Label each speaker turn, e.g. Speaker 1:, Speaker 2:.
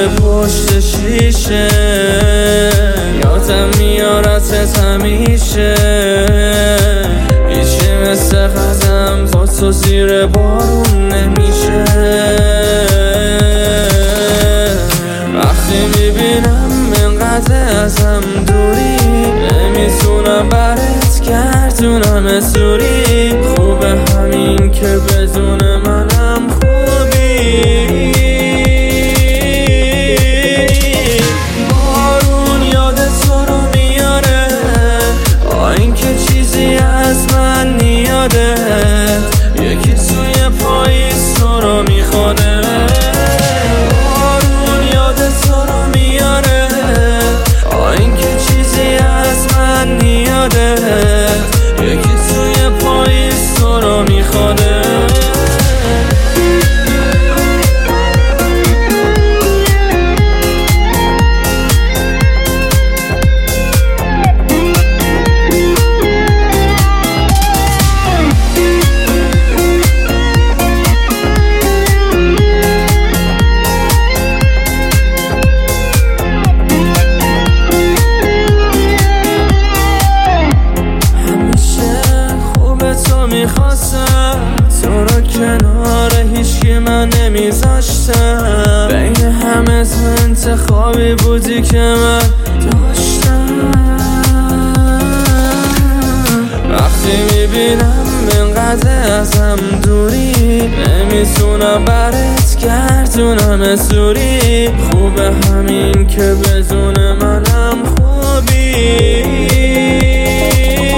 Speaker 1: پشت شیشه، یادم میارتت همیشه. هیچی مثل خزم با تو زیر بارون نمیشه. وقتی میبینم اینقدر ازم دوری، نمیتونم برات گردونم سوری. خوبه همین که بدون منم خوبی. بارون یاد تو رو میاره، این که چیزی از من نیاده. یکی توی پاییز تو رو میخوره. بارون یاد تو رو میاره، این که چیزی از من نیاده. یکی توی پاییز تو رو میخوره. میخواستم تو رو کنار هیچکی من نمیذاشتم. بین همه تو انتخابی بودی که من داشتم. وقتی میبینم اینقدر ازم دوری، نمیتونم برات گردونم سوری. خوبه همین که بدون منم خوبی.